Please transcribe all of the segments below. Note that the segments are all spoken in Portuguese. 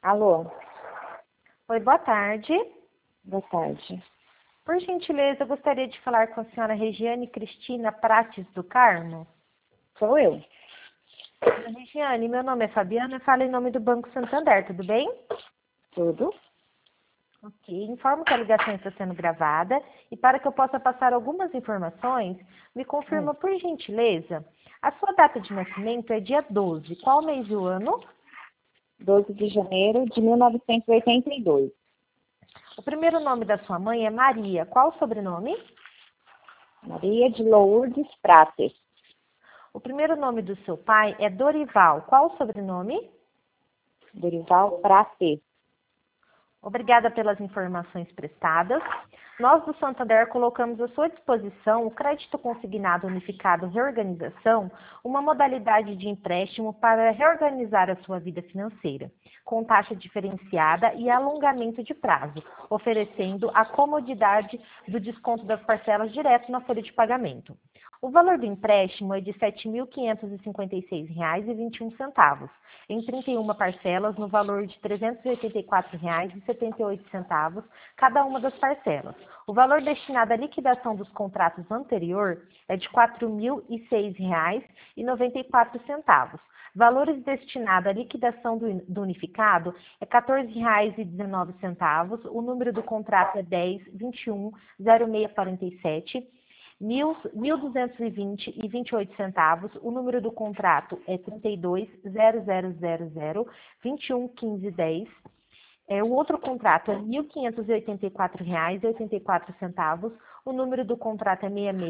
Alô, Oi, boa tarde. boa tarde. Por gentileza, eu gostaria de falar com a senhora Regiane Cristina Prates do Carmo. Sou eu. Dona Regiane, meu nome é Fabiana, eu falo em nome do Banco Santander, tudo bem? Tudo? Ok, informo que a ligação está sendo gravada e para que eu possa passar algumas informações, me confirma, por gentileza, a sua data de nascimento é dia 12, qual mês e o ano? 12 de janeiro de 1982. O primeiro nome da sua mãe é Maria, qual o sobrenome? Maria de Lourdes Prates. O primeiro nome do seu pai é Dorival, qual o sobrenome? Dorival Prates. Obrigada pelas informações prestadas. Nós do Santander colocamos à sua disposição o crédito consignado unificado reorganização, uma modalidade de empréstimo para reorganizar a sua vida financeira, com taxa diferenciada e alongamento de prazo, oferecendo a comodidade do desconto das parcelas direto na folha de pagamento. O valor do empréstimo é de R$ 7.556,21, em 31 parcelas no valor de R$ 384,78, cada uma das parcelas. O valor destinado à liquidação dos contratos anterior é de R$ 4.006,94. Valores destinados à liquidação do unificado é R$ 14,19, o número do contrato é 10.21.0647. R$ 1.220,28, o número do contrato é 32.0000211510. O outro contrato é R$ 1.584,84, o número do contrato é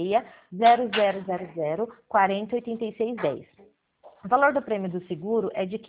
66.0000408610. O valor do prêmio do seguro é de R$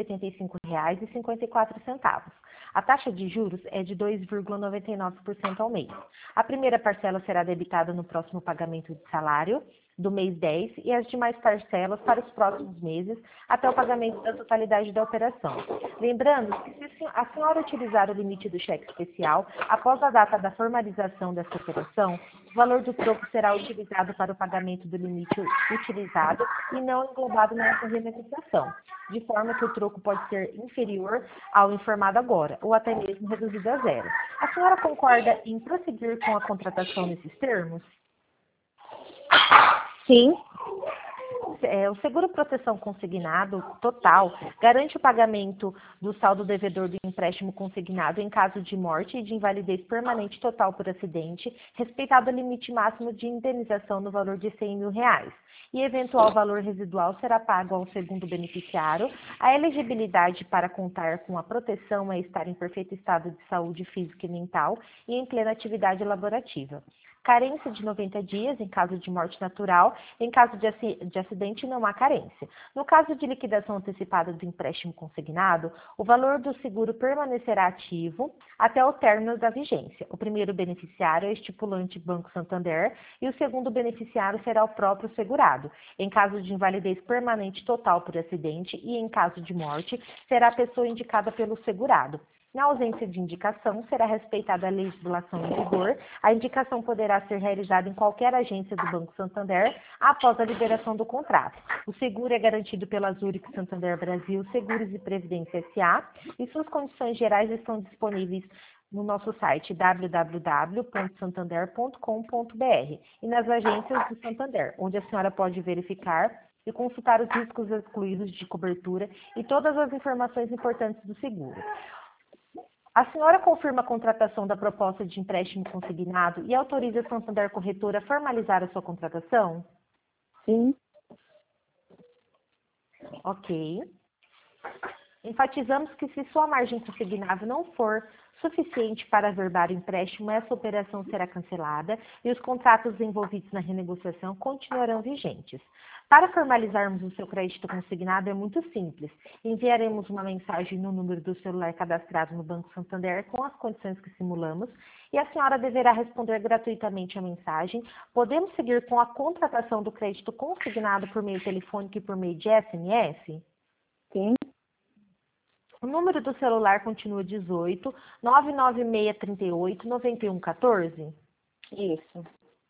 585,54. A taxa de juros é de 2,99% ao mês. A primeira parcela será debitada no próximo pagamento de salário do mês 10 e as demais parcelas para os próximos meses até o pagamento da totalidade da operação. Lembrando que se a senhora utilizar o limite do cheque especial após a data da formalização dessa operação, o valor do troco será utilizado para o pagamento do limite utilizado e não englobado nessa renegociação, de forma que o troco pode ser inferior ao informado agora, ou até mesmo reduzido a zero. A senhora concorda em prosseguir com a contratação nesses termos? Sim. O seguro proteção consignado total garante o pagamento do saldo devedor do empréstimo consignado em caso de morte e de invalidez permanente total por acidente, respeitado o limite máximo de indenização no valor de R$ 100.000. E eventual valor residual será pago ao segundo beneficiário. A elegibilidade para contar com a proteção é estar em perfeito estado de saúde física e mental e em plena atividade laborativa. Carência de 90 dias em caso de morte natural, em caso de acidente não há carência. No caso de liquidação antecipada do empréstimo consignado, o valor do seguro permanecerá ativo até o término da vigência. O primeiro beneficiário é o estipulante Banco Santander e o segundo beneficiário será o próprio segurado. Em caso de invalidez permanente total por acidente e em caso de morte, será a pessoa indicada pelo segurado. Na ausência de indicação, será respeitada a legislação em vigor. A indicação poderá ser realizada em qualquer agência do Banco Santander após a liberação do contrato. O seguro é garantido pela Zurich Santander Brasil Seguros e Previdência S.A. e suas condições gerais estão disponíveis no nosso site www.santander.com.br e nas agências do Santander, onde a senhora pode verificar e consultar os riscos excluídos de cobertura e todas as informações importantes do seguro. A senhora confirma a contratação da proposta de empréstimo consignado e autoriza a Santander Corretora a formalizar a sua contratação? Sim. Ok. Enfatizamos que se sua margem consignável não for suficiente para averbar o empréstimo, essa operação será cancelada e os contratos envolvidos na renegociação continuarão vigentes. Para formalizarmos o seu crédito consignado é muito simples. Enviaremos uma mensagem no número do celular cadastrado no Banco Santander com as condições que simulamos e a senhora deverá responder gratuitamente a mensagem. Podemos seguir com a contratação do crédito consignado por meio telefônico e por meio de SMS? Sim. O número do celular continua 18 99638 9114? Isso.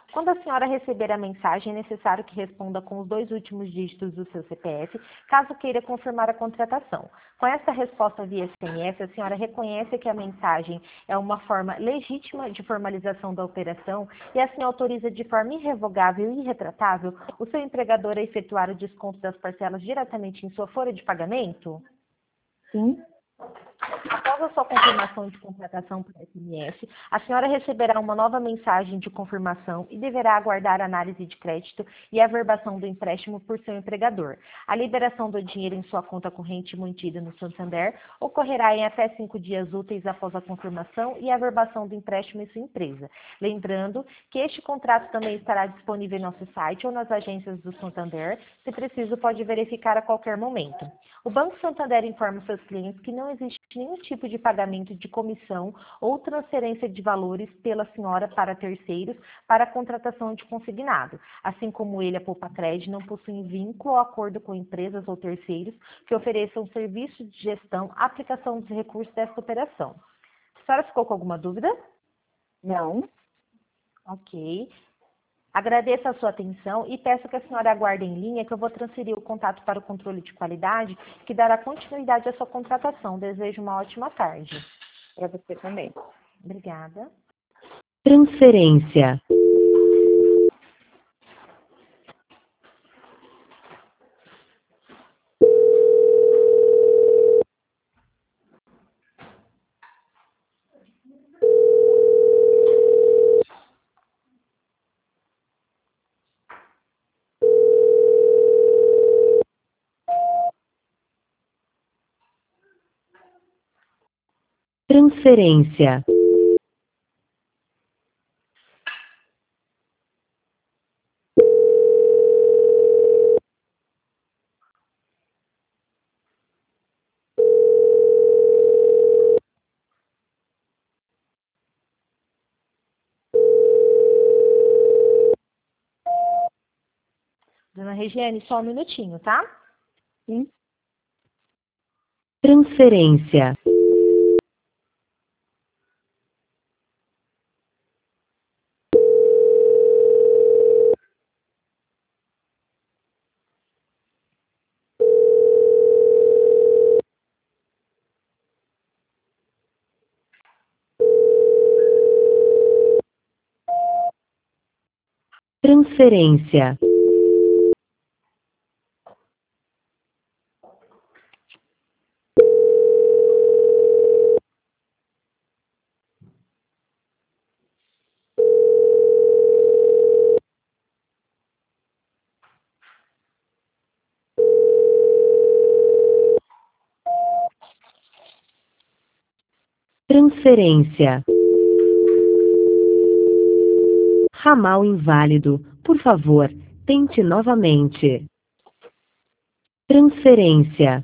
Quando a senhora receber a mensagem, é necessário que responda com os 2 últimos dígitos do seu CPF, caso queira confirmar a contratação. Com essa resposta via SMS, a senhora reconhece que a mensagem é uma forma legítima de formalização da operação e assim autoriza de forma irrevogável e irretratável o seu empregador a efetuar o desconto das parcelas diretamente em sua folha de pagamento? Sim. Após a sua confirmação de contratação por SMS, a senhora receberá uma nova mensagem de confirmação e deverá aguardar a análise de crédito e a averbação do empréstimo por seu empregador. A liberação do dinheiro em sua conta corrente mantida no Santander ocorrerá em até 5 dias úteis após a confirmação e a averbação do empréstimo em sua empresa. Lembrando que este contrato também estará disponível em nosso site ou nas agências do Santander. Se preciso, pode verificar a qualquer momento. O Banco Santander informa seus clientes que não existe nenhum tipo de pagamento de comissão ou transferência de valores pela senhora para terceiros para a contratação de consignado. Assim como ele, a Poupa-Cred, não possui vínculo ou acordo com empresas ou terceiros que ofereçam serviço de gestão, aplicação dos recursos desta operação. A senhora ficou com alguma dúvida? Não. Ok. Agradeço a sua atenção e peço que a senhora aguarde em linha que eu vou transferir o contato para o controle de qualidade, que dará continuidade à sua contratação. Desejo uma ótima tarde. Para você também. Obrigada. Transferência. Transferência. Dona Regiane, só um minutinho, tá? Sim. Transferência. Transferência. Transferência. Ramal inválido. Por favor, tente novamente. Transferência.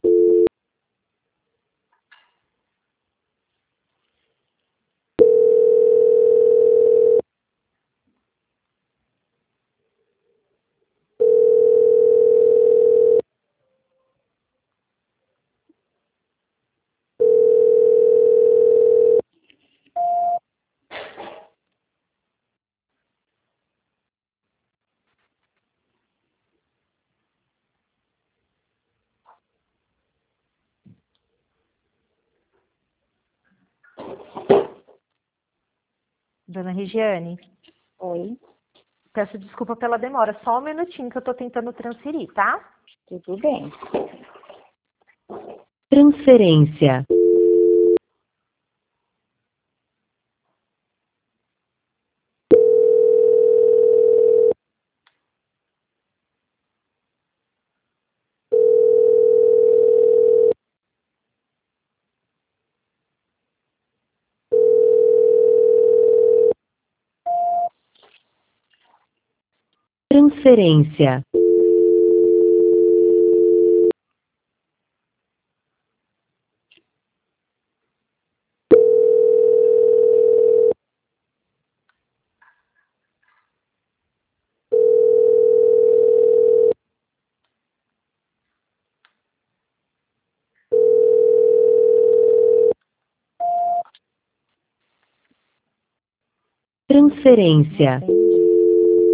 Dona Regiane, Oi. peço desculpa pela demora. Só um minutinho que eu estou tentando transferir, tá? Tudo bem. Transferência. Transferência. Transferência. Entendi.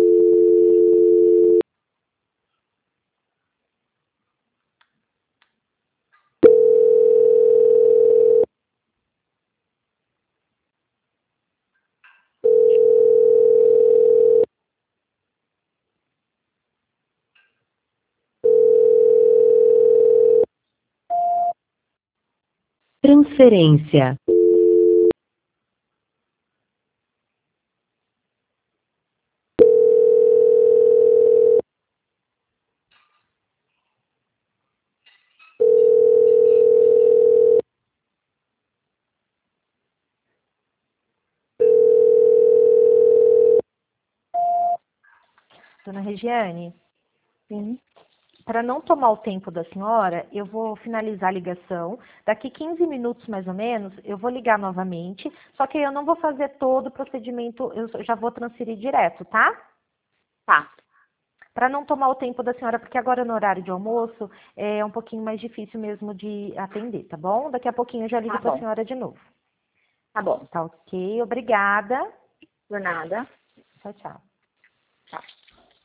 Transferência. Dona Regiane, Sim. para não tomar o tempo da senhora, eu vou finalizar a ligação. Daqui 15 minutos, mais ou menos, eu vou ligar novamente, só que eu não vou fazer todo o procedimento, eu já vou transferir direto, tá? Tá. Para não tomar o tempo da senhora, porque agora no horário de almoço é um pouquinho mais difícil mesmo de atender, tá bom? Daqui a pouquinho eu já ligo Tá para a bom. senhora de novo. Tá bom. Tá ok? Obrigada. Por nada. Tchau, tchau. Tchau.